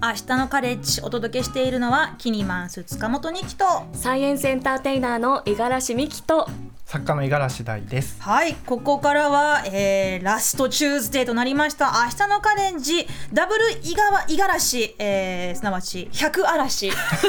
明日のカレッジお届けしているのはキニマンス塚本二希とサイエンスエンターテイナーの五十嵐美希と作家の五十嵐大です。 はい、ここからは、ラストチューズデーとなりました明日のカレッジダブル五十嵐、すなわち100嵐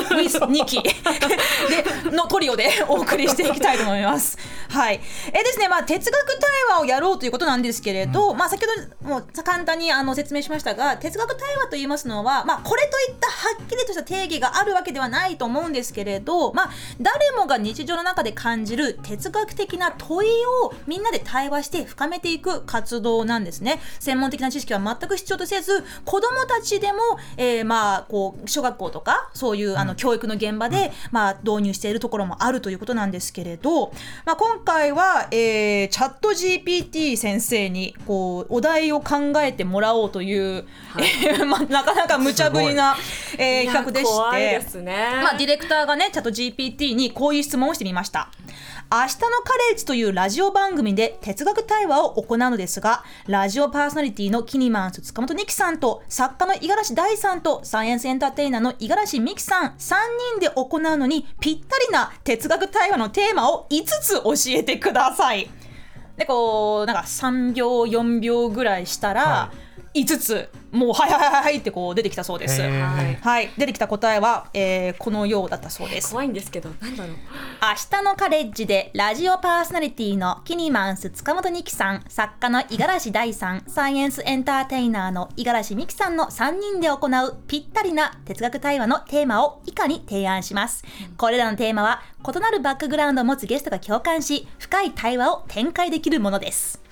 2期でのトリオでお送りしていきたいと思います。はい、ですね、哲学対話をやろうということなんですけれど、先ほども簡単に説明しましたが、哲学対話といいますのは、これといったはっきりとした定義があるわけではないと思うんですけれど、誰もが日常の中で感じる哲学的な問いをみんなで対話して深めていく活動なんですね。専門的な知識は全く必要とせず、子どもたちでも、こう小学校とかそういう教育の現場で、導入しているところもあるということなんですけれど、今回は、チャット GPT 先生にこうお題を考えてもらおうという、なかなか無茶ぶりな、企画でして、 怖いですね。 ディレクターがねチャット GPT にこういう質問をしてみました。明日のカレッジというラジオ番組で哲学対話を行うのですが、ラジオパーソナリティのキニマンス塚本二希さんと作家の五十嵐大さんとサイエンスエンターテイナーの五十嵐美希さん3人で行うのにぴったりな哲学対話のテーマを5つ教えてください。でこうなんか3秒4秒ぐらいしたら、5つもうはいってこう出てきたそうです。はい、出てきた答えは、このようだったそうです。 怖いんですけど、なんだろう。 明日のカレッジでラジオパーソナリティのキニマンス塚本二希さん、作家の五十嵐大さん、サイエンスエンターテイナーの五十嵐美希さんの3人で行うぴったりな哲学対話のテーマを以下に提案します。これらのテーマは異なるバックグラウンドを持つゲストが共感し、深い対話を展開できるものです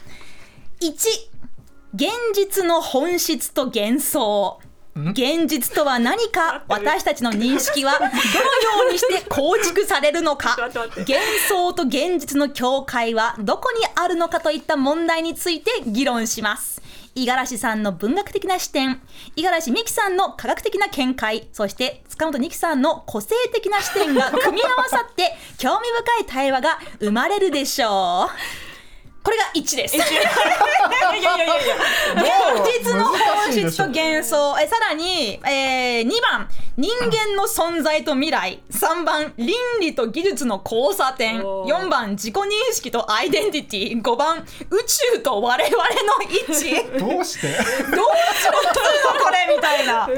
。1、現実の本質と幻想。現実とは何か、私たちの認識はどのようにして構築されるのか、幻想と現実の境界はどこにあるのかといった問題について議論します。五十嵐さんの文学的な視点、五十嵐美希さんの科学的な見解、そして塚本二希さんの個性的な視点が組み合わさって興味深い対話が生まれるでしょう。これが1です。現実の本質と幻想。さらに、2番、人間の存在と未来。3番、倫理と技術の交差点。4番、自己認識とアイデンティティ。5番、宇宙と我々の位置。 どうしてどうしようとするのこれみたいな。ちょ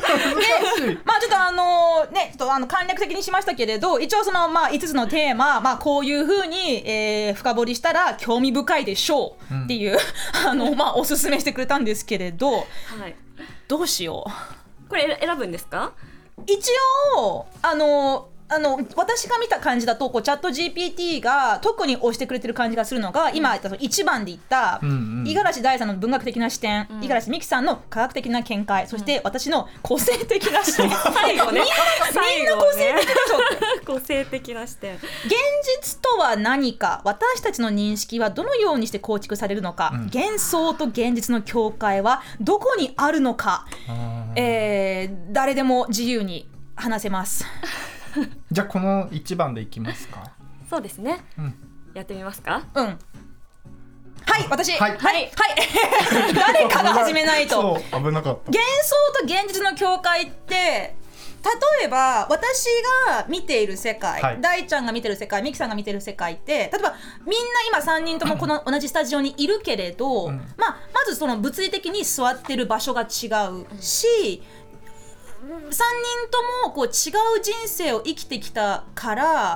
っと簡略的にしましたけれど、一応その5つのテーマ、こういう風に、深掘りしたら興味深いでしょうっていう、おすすめしてくれたんですけれど、どうしよう。 これ選ぶんですか？ 一応私が見た感じだとこうチャット GPT が特に押してくれてる感じがするのが、今1番で言った五十嵐大さんの文学的な視点、五十嵐美希さんの科学的な見解、そして私の個性的な視点。 最後ね、 みんな個性的でしょ。 個性的な視点。 現実とは何か、私たちの認識はどのようにして構築されるのか、幻想と現実の境界はどこにあるのか、誰でも自由に話せます。 じゃあこの1番でいきますか？ そうですね、やってみますか？ はい、私はい誰かが始めないと。 そう、危なかった。 幻想と現実の境界って、例えば私が見ている世界、大ちゃんが見てる世界、ミキさんが見てる世界って、例えばみんな今3人ともこの同じスタジオにいるけれど、まずその物理的に座ってる場所が違うし、3人ともこう違う人生を生きてきたから、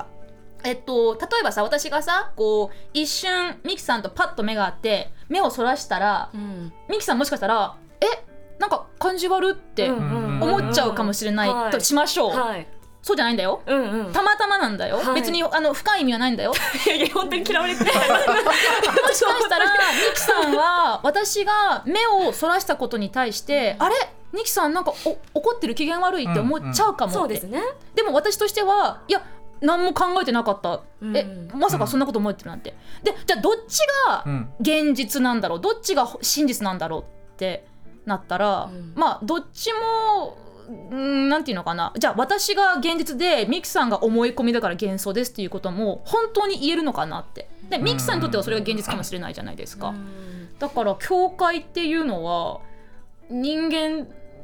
例えばさ、私がさこう一瞬ミキさんとパッと目があって目をそらしたら、ミキさんもしかしたらなんか感じ悪って思っちゃうかもしれないとしましょう。そうじゃないんだよ、たまたまなんだよ、別に深い意味はないんだよ。 本当に嫌われてもしかしたらミキさんは私が目をそらしたことに対して、あれニキさんなんか怒ってる、機嫌悪いって思っちゃうかもって、 そうですね。 でも私としてはいや何も考えてなかった、まさかそんなこと思ってるなんて、でじゃあどっちが現実なんだろう、どっちが真実なんだろうってなったら、どっちもなんていうのかな、じゃあ私が現実でミキさんが思い込みだから幻想ですっていうことも本当に言えるのかなって。でミキさんにとってはそれが現実かもしれないじゃないですか。だから境界っていうのは人間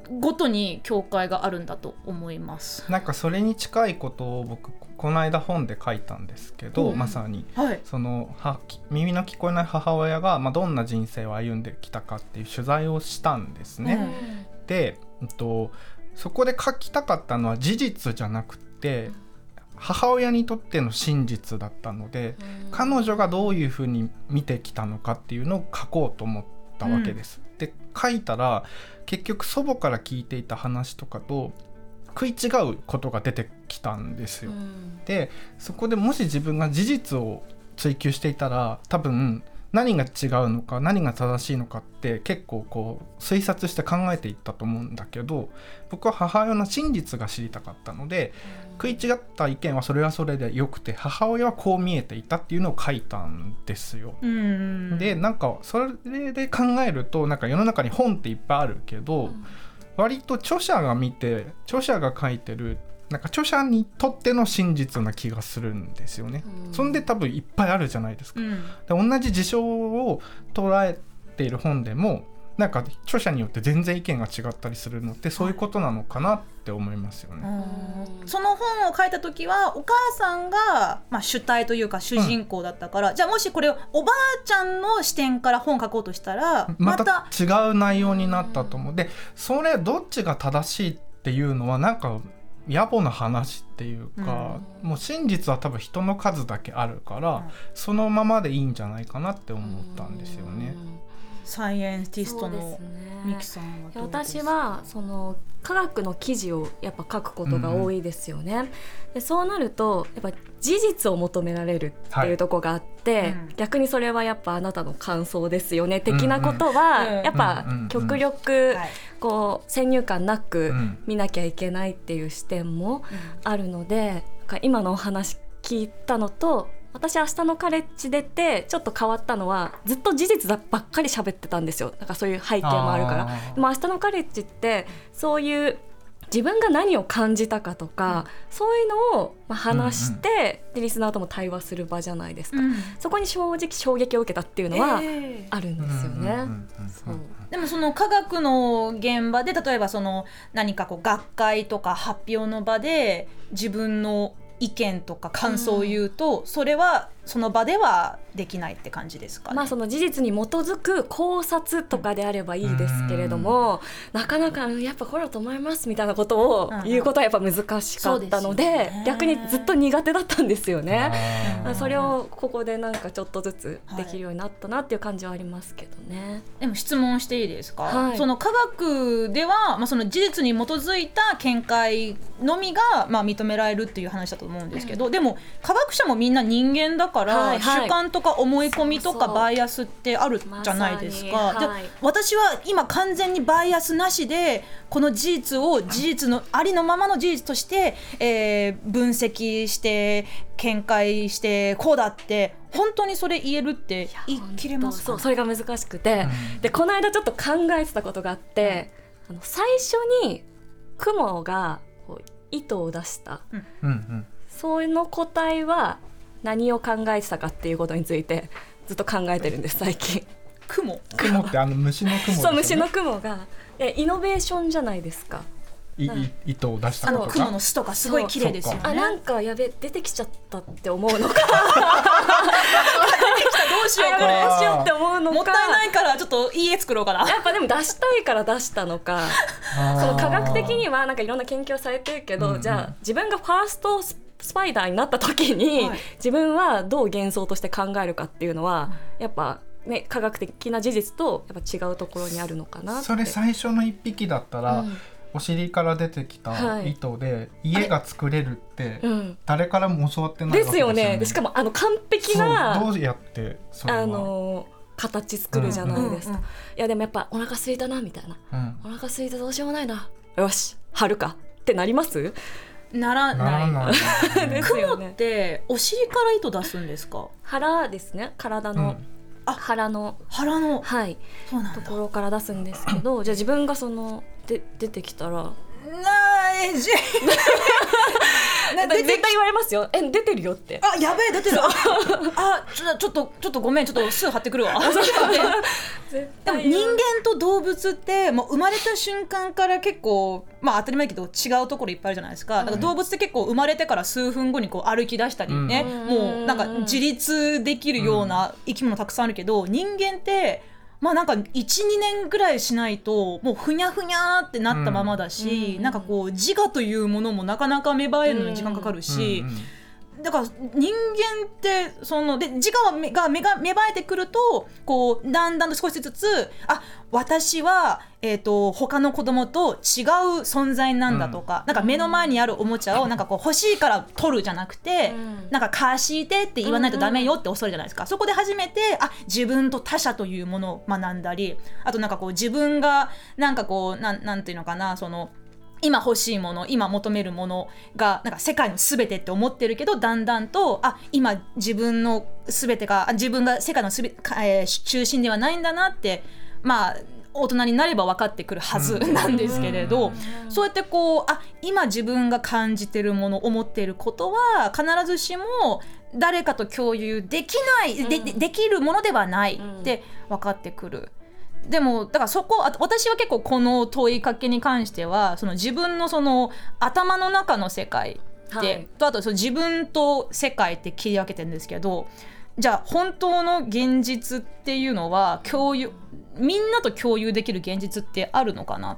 ごとに境界があるんだと思います。 なんかそれに近いことを僕この間本で書いたんですけど、まさに、その耳の聞こえない母親が、どんな人生を歩んできたかっていう取材をしたんですね。で、そこで書きたかったのは事実じゃなくて母親にとっての真実だったので、彼女がどういうふうに見てきたのかっていうのを書こうと思ったわけです。で書いたら結局祖母から聞いていた話とかと食い違うことが出てきたんですよ。でそこでもし自分が事実を追求していたら多分何が違うのか何が正しいのかって結構こう推察して考えていったと思うんだけど、僕は母親の真実が知りたかったので、食い違った意見はそれはそれでよくて母親はこう見えていたっていうのを書いたんですよ。でなんかそれで考えるとなんか世の中に本っていっぱいあるけど、割と著者が見て著者が書いてるなんか著者にとっての真実な気がするんですよね。そんで多分いっぱいあるじゃないですか。で同じ事象を捉えている本でもなんか著者によって全然意見が違ったりするのってそういうことなのかなって思いますよね。 その本を書いた時はお母さんが、主体というか主人公だったから、じゃあもしこれをおばあちゃんの視点から本を書こうとしたらまた違う内容になったと思う。でそれどっちが正しいっていうのはなんか野暮な話っていうか、もう真実は多分人の数だけあるから、そのままでいいんじゃないかなって思ったんですよね。 サイエンティストのミキさんはどうですか？ 私はその科学の記事をやっぱ書くことが多いですよね。でそうなるとやっぱ事実を求められるっていうところがあって、逆にそれはやっぱあなたの感想ですよね的なことはやっぱ極力こう先入観なく見なきゃいけないっていう視点もあるので、今のお話聞いたのと私明日のカレッジ出てちょっと変わったのはずっと事実ばっかり喋ってたんですよ。なんかそういう背景もあるから。でも明日のカレッジってそういう自分が何を感じたかとか、そういうのを話して、でリスナーとも対話する場じゃないですか。そこに正直衝撃を受けたっていうのはあるんですよね。 でもその科学の現場で例えばその何かこう学会とか発表の場で自分の意見とか感想を言うと、それはその場ではできないって感じですかね。 その事実に基づく考察とかであればいいですけれども、なかなかやっぱこれだと思いますみたいなことを言うことはやっぱ難しかったので、逆にずっと苦手だったんですよね。それをここでなんかちょっとずつできるようになったなっていう感じはありますけどね。 でも質問していいですか？その科学では、その事実に基づいた見解のみが、認められるっていう話だと思うんですけど、でも科学者もみんな人間だから、主観とか思い込みとかバイアスってあるじゃないですか。で私は今完全にバイアスなしでこの事実を事実のありのままの事実として、分析して見解してこうだって本当にそれ言えるって言い切れますか？ それが難しくて、でこの間ちょっと考えてたことがあって、最初に雲がこう糸を出した、その個体は何を考えてたかっていうことについてずっと考えてるんです最近。 雲って虫の雲ですよね。 そう、虫の雲がイノベーションじゃなてか糸を出したことか、 雲の巣とかすごい綺麗ですよね。 なんかやべ出てきちゃったって思うのか出てきたどうしようって思うのか、 もったいないからちょっといい絵作ろうかな。 やっぱでも出したいから出したのかその科学的にはなんかいろんな研究をされてるけど、じゃあ自分がファーストスパイダーになった時に、自分はどう幻想として考えるかっていうのはやっぱね、科学的な事実とやっぱ違うところにあるのかなって。 それ最初の一匹だったら、お尻から出てきた糸で家が作れるって誰からも教わってないわけですよね。 ですよね。しかも完璧などうやってそれは形作るじゃないですか。いやでもやっぱお腹空いたなみたいな、お腹空いたどうしようもないな、よし貼るかってなります？ ならないですよね。 雲ってお尻から糸出すんですか？ 腹ですね、体の、腹のはい、 そうなんだ、 ところから出すんですけどじゃあ自分がその出てきたら絶対言われますよ。出てるよって。 やべえ出てる。ちょっとごめん、ちょっとすぐ貼ってくるわ。 絶でも人間と動物ってもう生まれた瞬間から結構当たり前だけど違うところいっぱいあるじゃないですか。だから動物って結構生まれてから数分後にこう歩き出したりね、もうなんか自立できるような生き物たくさんあるけど、人間ってなんか 1,2 年ぐらいしないともうふにゃふにゃってなったままだし、なんかこう自我というものもなかなか芽生えるのに時間かかるし、だから人間ってで自我が芽生えてくるとこうだんだんと少しずつ私は、他の子供と違う存在なんだとか、なんか目の前にあるおもちゃをなんかこう欲しいから取るじゃなくて、なんか貸してって言わないとダメよって教わるじゃないですか。そこで初めて自分と他者というものを学んだり、あとなんかこう自分がなんかこうなんていうのかな、今欲しいもの、今求めるものがなんか世界の全てって思ってるけど、だんだんと今自分の全てが自分が世界の中心ではないんだなって大人になれば分かってくるはずなんですけれど、そうやってこう今自分が感じてるもの、思っていることは必ずしも誰かと共有できない、できるものではないって分かってくる。でもだから私は結構この問いかけに関しては自分の頭の中の世界で、あと自分と世界って切り分けてるんですけど、じゃあ本当の現実っていうのはみんなと共有できる現実ってあるのかなって。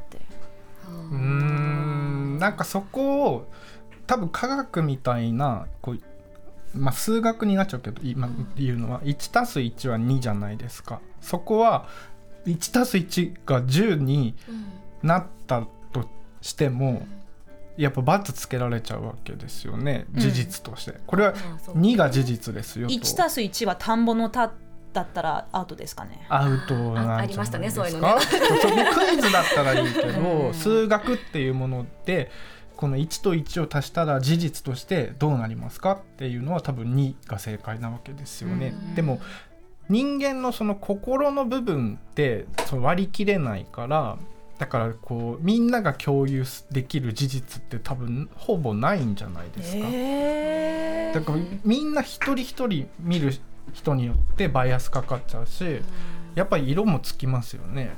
なんかそこを多分科学みたいな数学になっちゃうけど今言うのは 1+1 は2じゃないですか。そこは1+1 が10になったとしてもやっぱ×つけられちゃうわけですよね、事実として。これは2が事実ですよと。 1+1 は田んぼの田だったらアウトですかね。 アウトなんじゃないですか。 ありましたね、そういうのね。 クイズだったらいいけど数学っていうものでこの1と1を足したら事実としてどうなりますかっていうのは多分2が正解なわけですよね。でも人間の心の部分って割り切れないから、だからこうみんなが共有できる事実って多分ほぼないんじゃないですか。だからみんな一人一人見る人によってバイアスかかっちゃうし、やっぱり色もつきますよね。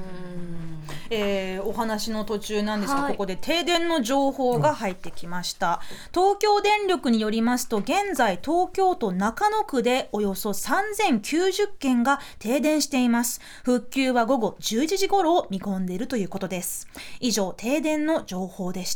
お話の途中なんですが、ここで停電の情報が入ってきました。東京電力によりますと、現在東京都中野区でおよそ3090軒が停電しています。復旧は午後11時頃を見込んでいるということです。以上、停電の情報でした。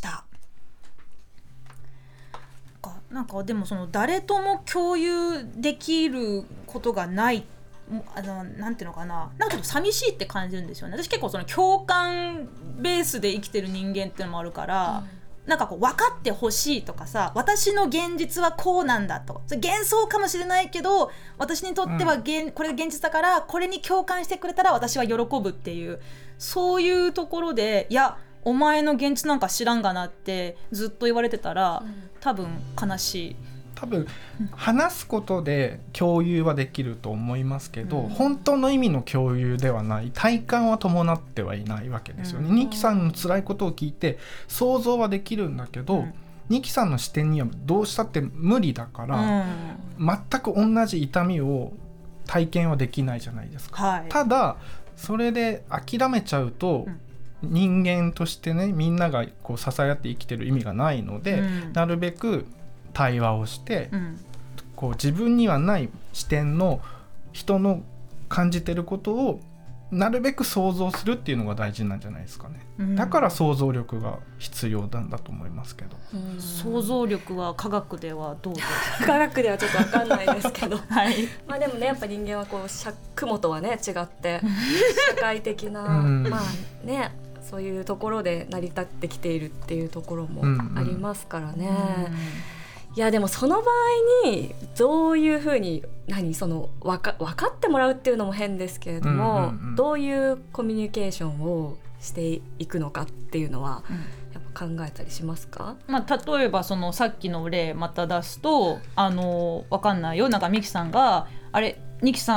なんかでも誰とも共有できることがないなんていうのかな、なんかちょっと寂しいって感じるんですよね。私結構共感ベースで生きてる人間っていうのもあるから、なんかこう分かってほしいとかさ、私の現実はこうなんだと、それ幻想かもしれないけど私にとってはこれが現実だから、これに共感してくれたら私は喜ぶっていう、そういうところでいやお前の現実なんか知らんがなってずっと言われてたら、多分悲しい。 多分話すことで共有はできると思いますけど、本当の意味の共有ではない、体感は伴ってはいないわけですよね。ニキさんの辛いことを聞いて想像はできるんだけど、ニキさんの視点にはどうしたって無理だから、全く同じ痛みを体験はできないじゃないですか。ただそれで諦めちゃうと、人間としてね、みんながこう支え合って生きてる意味がないので、なるべく対話をして、こう自分にはない視点の人の感じてることをなるべく想像するっていうのが大事なんじゃないですかね。だから想像力が必要なんだと思いますけど。 想像力は科学ではどうですか？ 科学ではちょっと分かんないですけど、でもね、やっぱ人間はこう雲とはね違って社会的なそういうところで成り立ってきているっていうところもありますからね。いやでもその場合にどういうふうに分かってもらうっていうのも変ですけれども、どういうコミュニケーションをしていくのかっていうのはやっぱ考えたりしますか？ 例えばさっきの例また出すと分かんないよ、なんかミキさんがあれニキさん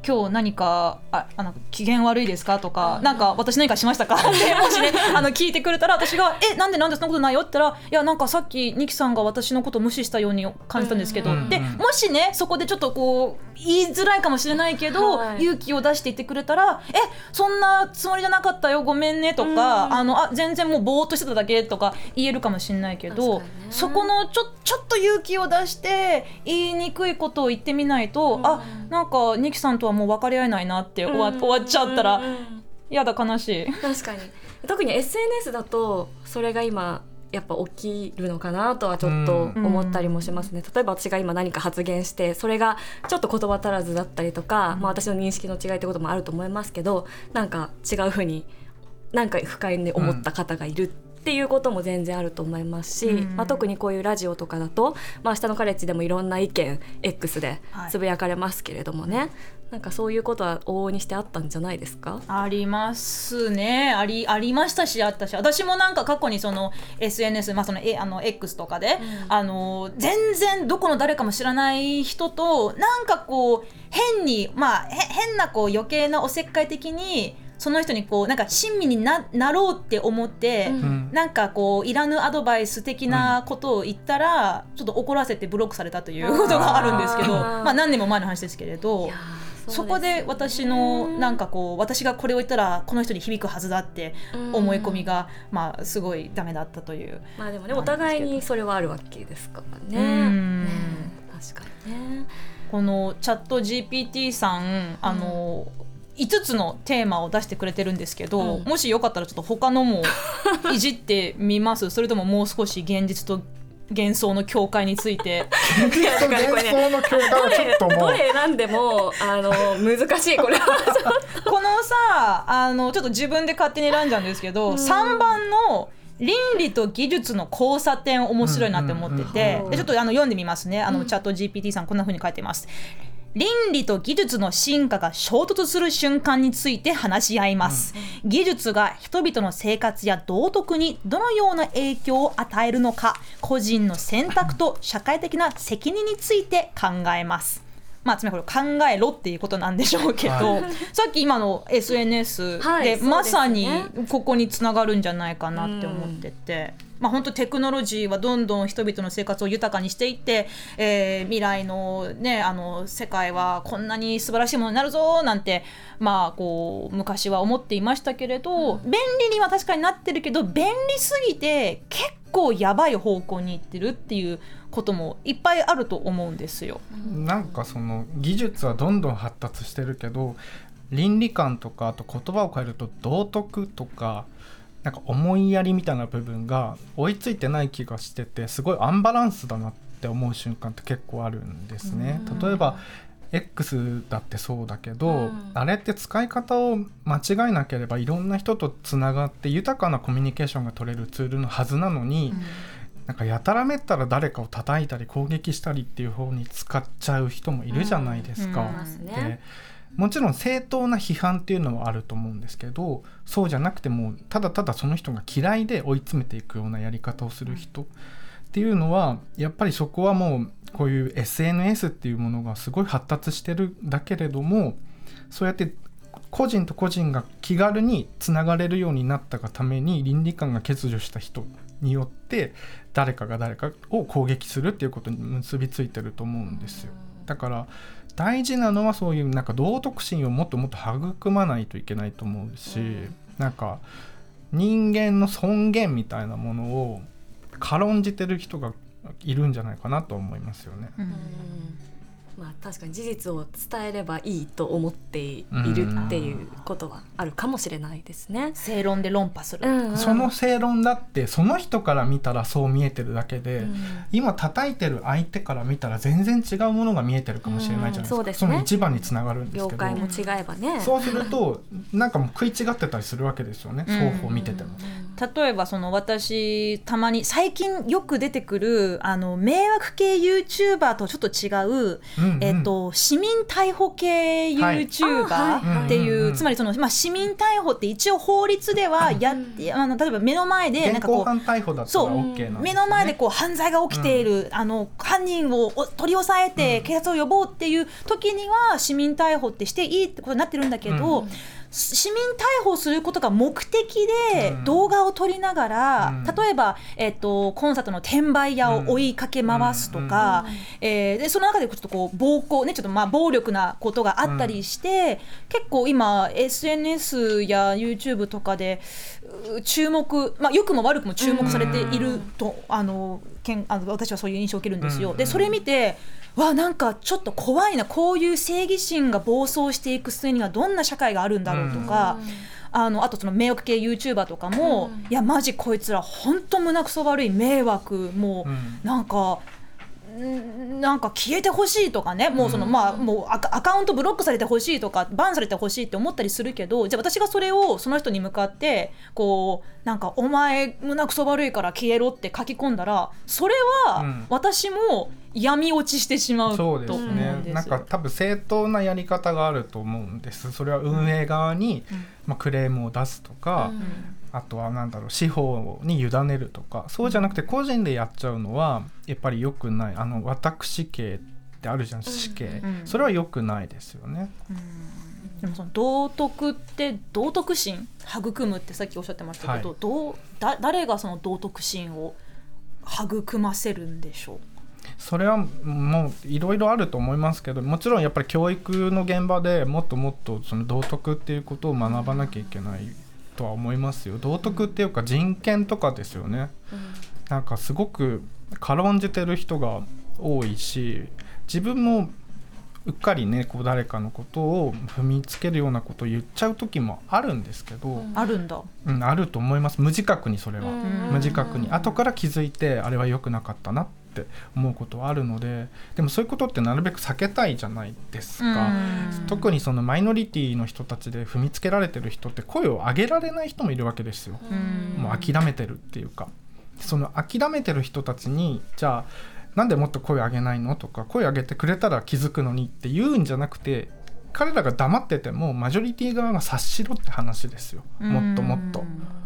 今日何か機嫌悪いですかとか、なんか私何かしましたかってもしね聞いてくれたら、私がなんでそんなことないよって言ったら、いやなんかさっきニキさんが私のことを無視したように感じたんですけど、でもしねそこでちょっとこう言いづらいかもしれないけど、勇気を出して言ってくれたら、そんなつもりじゃなかったよごめんねとか、全然もうぼーっとしてただけとか言えるかもしれないけど、そこのちょっと勇気を出して言いにくいことを言ってみないと、なんかニキさんとはもう分かり合えないなって終わっちゃったらやだ、悲しい。 確かに特に SNS だとそれが今やっぱ起きるのかなとはちょっと思ったりもしますね。例えば私が今何か発言してそれがちょっと言葉足らずだったりとか、私の認識の違いってこともあると思いますけど、なんか違うふうになんか不快に思った方がいるっていうことも全然あると思いますし、特にこういうラジオとかだと、明日のカレッジでもいろんな意見 X でつぶやかれますけれどもね、なんかそういうことは往々にしてあったんじゃないですか？ ありますね。ありましたし、あったし、私もなんか過去にその SNS、そのX とかで、全然どこの誰かも知らない人となんかこう変に変なこう余計なおせっかい的にその人にこうなんか親身に なろうって思って、なんかこういらぬアドバイス的なことを言ったら、ちょっと怒らせてブロックされたということがあるんですけど、何年も前の話ですけれど、そこで私のなんかこう私がこれを言ったらこの人に響くはずだって思い込みがすごいダメだったという。 でもね、お互いにそれはあるわけですからね。確かにね。 このチャット GPT さん5つのテーマを出してくれてるんですけど、もしよかったらちょっと他のもいじってみますそれとももう少し現実と幻想の境界について現実と幻想の境界はちょっともうどれ選んでも難しいこれはこのさちょっと自分で勝手に選んじゃうんですけど、3番の倫理と技術の交差点面白いなって思ってて、でちょっと読んでみますね。チャット GPT さんこんな風に書いてます。倫理と技術の進化が衝突する瞬間について話し合います、技術が人々の生活や道徳にどのような影響を与えるのか、個人の選択と社会的な責任について考えます。つまりこれ考えろっていうことなんでしょうけど、さっき今の SNS でまさにここにつながるんじゃないかなって思ってて、本当テクノロジーはどんどん人々の生活を豊かにしていって、未来の、世界はこんなに素晴らしいものになるぞなんて、こう昔は思っていましたけれど、便利には確かになってるけど便利すぎて結構やばい方向に行ってるっていうこともいっぱいあると思うんですよ。 なんかその技術はどんどん発達してるけど、倫理観とかあと言葉を変えると道徳とかなんか思いやりみたいな部分が追いついてない気がしてて、すごいアンバランスだなって思う瞬間って結構あるんですね。例えば X だってそうだけど、あれって使い方を間違えなければいろんな人とつながって豊かなコミュニケーションが取れるツールのはずなのに、なんかやたらめったら誰かを叩いたり攻撃したりっていう方に使っちゃう人もいるじゃないですか。でもちろん正当な批判っていうのはあると思うんですけど、そうじゃなくてもただただその人が嫌いで追い詰めていくようなやり方をする人っていうのは、やっぱりそこはもうこういう SNS っていうものがすごい発達してるだけれども、そうやって個人と個人が気軽につながれるようになったがために倫理観が欠如した人によって誰かが誰かを攻撃するっていうことに結びついてると思うんですよ。だから大事なのはそういうなんか道徳心をもっともっと育まないといけないと思うし、なんか人間の尊厳みたいなものを軽んじてる人がいるんじゃないかなと思いますよね。 確かに事実を伝えればいいと思っているっていうことはあるかもしれないですね。 正論で論破する、 その正論だってその人から見たらそう見えてるだけで、今叩いてる相手から見たら全然違うものが見えてるかもしれないじゃないですか。その一番につながるんですけど、 業界も違えばね。 そうするとなんかもう食い違ってたりするわけですよね、双方見てても。 例えばその私たまに最近よく出てくる迷惑系 YouTuber とちょっと違う、市民逮捕系 YouTuber っていう、つまりその、市民逮捕って一応法律では例えば目の前でなんかこう現行犯逮捕だったら OK なんですよね。 目の前でこう犯罪が起きている、犯人を取り押さえて警察を呼ぼうっていう時には市民逮捕ってしていいってことになってるんだけど、市民逮捕することが目的で動画を撮りながら、例えば、コンサートの転売屋を追いかけ回すとか、でその中でちょっとこう暴行ね、ちょっと暴力なことがあったりして、結構今 SNS や YouTube とかで注目、良くも悪くも注目されていると、私はそういう印象を受けるんですよ。でそれ見てなんかちょっと怖いな、こういう正義心が暴走していく末にはどんな社会があるんだろうとか、あとその迷惑系 YouTuber とかも、いやマジこいつら本当胸くそ悪い迷惑、もうなんか消えてほしいとかね、もうそのもうアカウントブロックされてほしいとかバンされてほしいって思ったりするけど、じゃあ私がそれをその人に向かってこうなんかお前胸くそ悪いから消えろって書き込んだら、それは私も闇落ちしてしまうと思うんですよ。 そうですね。なんか多分正当なやり方があると思うんです。それは運営側に、クレームを出すとか、あとは司法に委ねるとか、そうじゃなくて個人でやっちゃうのはやっぱり良くない。私刑ってあるじゃん、死刑、それは良くないですよね。 でもその道徳って道徳心育むってさっきおっしゃってましたけど、誰がその道徳心を育ませるんでしょう。 それはもういろいろあると思いますけど、もちろんやっぱり教育の現場でもっともっとその道徳っていうことを学ばなきゃいけないとは思いますよ。道徳っていうか人権とかですよね。なんかすごく軽んじてる人が多いし、自分もうっかりねこう誰かのことを踏みつけるようなことを言っちゃう時もあるんですけど、 あるんだ、 あると思います。無自覚に、それは無自覚に後から気づいてあれは良くなかったなって思うことはあるので、でもそういうことってなるべく避けたいじゃないですか。特にそのマイノリティの人たちで踏みつけられてる人って声を上げられない人もいるわけですよ。もう諦めてるっていうか、その諦めてる人たちにじゃあなんでもっと声上げないのとか、声上げてくれたら気づくのにって言うんじゃなくて、彼らが黙っててもマジョリティ側が察しろって話ですよ。もっともっと。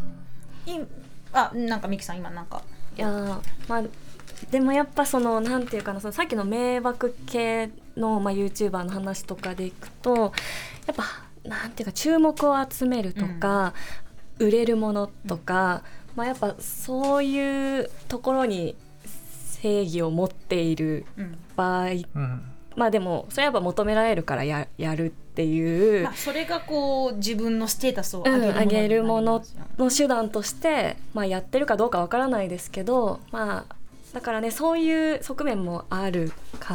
なんかミキさん今なんか、 いやでもやっぱそのなんていうかな、そのさっきの迷惑系の、YouTuber の話とかでいくと、やっぱなんていうか注目を集めるとか、売れるものとか、やっぱそういうところに正義を持っている場合、でもそれはやっぱ求められるからやるっていう、 それがこう自分のステータスを上げるものの手段として、やってるかどうかわからないですけど、だからね、そういう側面もあるから、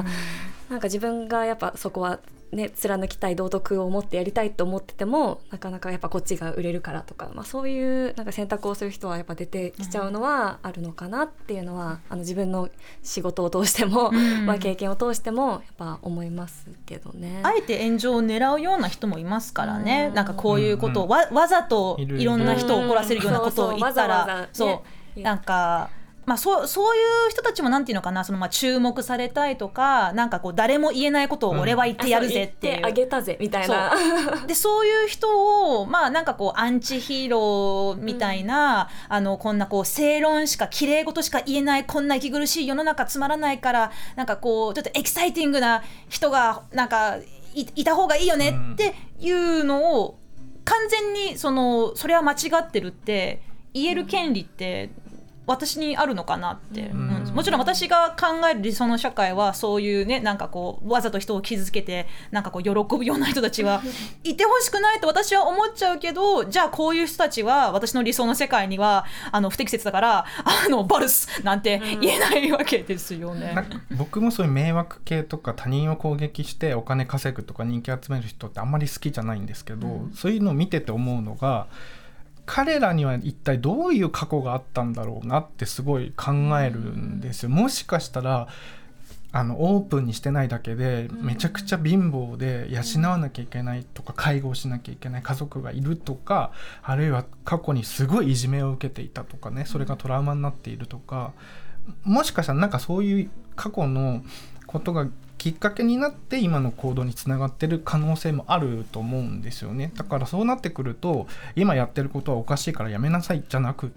なんか自分がやっぱそこはね、貫きたい道徳を持ってやりたいと思ってても、なかなかやっぱこっちが売れるからとか、そういうなんか選択をする人はやっぱ出てきちゃうのはあるのかなっていうのは、自分の仕事を通しても、経験を通してもやっぱ思いますけどね。 あえて炎上を狙うような人もいますからね。なんかこういうことをわざといろんな人を怒らせるようなことを言ったら、なんかそういう人たちもなんていうのかな、その注目されたいとか、なんかこう誰も言えないことを俺は言ってやるぜっていう、 言ってあげたぜみたいな。 でそういう人をなんかこうアンチヒーローみたいな、こんなこう正論しか綺麗事しか言えない、こんな息苦しい世の中つまらないから、なんかこうちょっとエキサイティングな人がなんか いた方がいいよねっていうのを、完全にそれは間違ってるって言える権利って私にあるのかなって、もちろん私が考える理想の社会はそういうね、なんかこうわざと人を傷つけてなんかこう喜ぶような人たちはいてほしくないと私は思っちゃうけど、じゃあこういう人たちは私の理想の世界には不適切だからバルスなんて言えないわけですよね。 なんか僕もそういう迷惑系とか他人を攻撃してお金稼ぐとか人気集める人ってあんまり好きじゃないんですけど、そういうのを見てて思うのが、彼らには一体どういう過去があったんだろうなってすごい考えるんですよ。もしかしたらオープンにしてないだけでめちゃくちゃ貧乏で養わなきゃいけないとか介護しなきゃいけない家族がいるとか、あるいは過去にすごいいじめを受けていたとかね、それがトラウマになっているとか、もしかしたらなんかそういう過去のことがきっかけになって今の行動につながってる可能性もあると思うんですよね。だからそうなってくると今やってることはおかしいからやめなさいじゃなくって、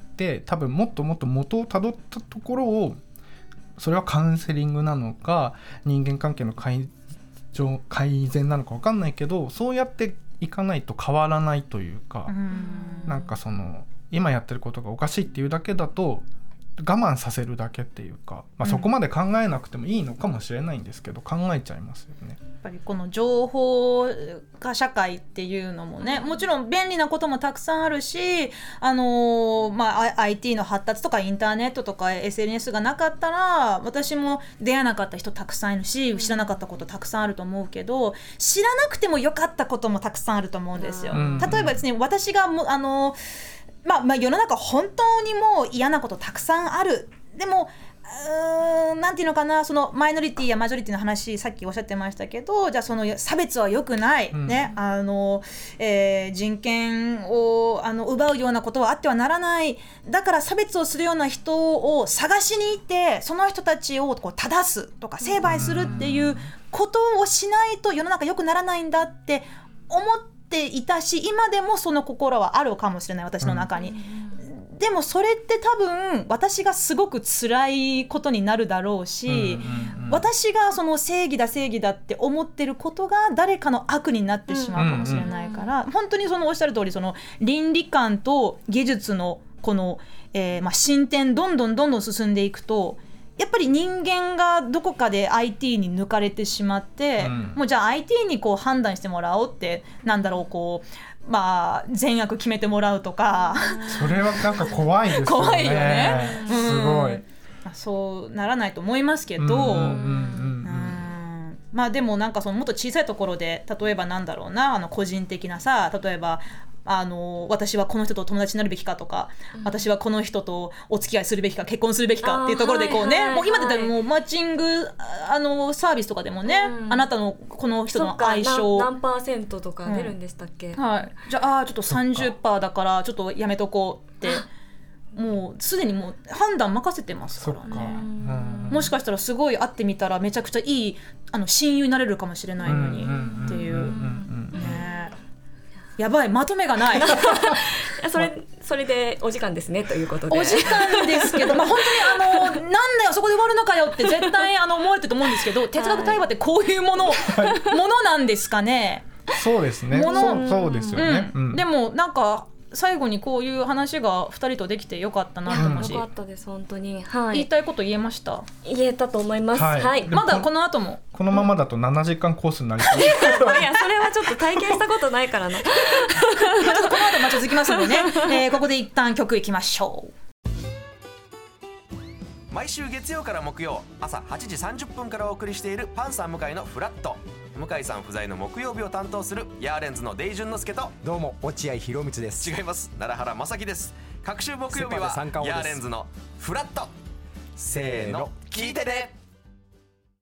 多分もっともっと元をたどったところを、それはカウンセリングなのか人間関係の改善なのか分かんないけど、そうやっていかないと変わらないというか、なんかその今やってることがおかしいっていうだけだと我慢させるだけっていうか、そこまで考えなくてもいいのかもしれないんですけど、考えちゃいますよね。 やっぱりこの情報化社会っていうのもね、もちろん便利なこともたくさんあるし、IT の発達とかインターネットとか SNS がなかったら私も出会えなかった人たくさんいるし、知らなかったことたくさんあると思うけど、知らなくてもよかったこともたくさんあると思うんですよ。例えばですね、私が世の中本当にもう嫌なことたくさんある。でもなんていうのかな、そのマイノリティやマジョリティの話さっきおっしゃってましたけど、じゃあその差別は良くない、ね、人権を奪うようなことはあってはならない。だから差別をするような人を探しに行ってその人たちをこう正すとか成敗するっていうことをしないと世の中良くならないんだって思っていたし、今でもその心はあるかもしれない、私の中に。でもそれって多分私がすごく辛いことになるだろうし、私がその正義だって思ってることが誰かの悪になってしまうかもしれないから、本当にそのおっしゃる通り、その倫理観と技術のこの、進展どんどん進んでいくと、やっぱり人間がどこかで IT に抜かれてしまって、もうじゃあ IT にこう判断してもらおうって、善悪決めてもらうとかそれはなんか怖いですよね。 怖いよね、 すごい。 そうならないと思いますけど、でもなんかそのもっと小さいところで、例えば個人的なさ、例えば私はこの人と友達になるべきかとか、私はこの人とお付き合いするべきか結婚するべきかっていうところでこうね、もう今だったらもうマッチングサービスとかでもね、あなたのこの人の相性何%とか出るんでしたっけ、 じゃあちょっと 30% だからちょっとやめとこうってもうすでにもう判断任せてますからね。もしかしたらすごい会ってみたらめちゃくちゃいい親友になれるかもしれないのにっていうね。やばい、まとめがないそれでお時間ですねということで。 お時間ですけど、本当になんだよそこで終わるのかよって絶対思われてると思うんですけど、哲学対話ってこういうものなんですかね。 そうですね。そうですよね。 でもなんか最後にこういう話が2人とできてよかったなと思うし、 よかったです本当に、 言いたいこと言えました？ 言えたと思います。 まだこの後もこのままだと7時間コースになりそういやそれはちょっと体験したことないからなちょっとこの後も続きますのでね、ここで一旦曲いきましょう。 毎週月曜から木曜朝8時30分からお送りしているパンサー向井のフラット。向井さん不在の木曜日を担当するヤーレンズのデイジュンの之介と、 どうも落合博満です。 違います、奈良原正樹です。各週木曜日はヤーレンズのフラット。せーの聞いてね。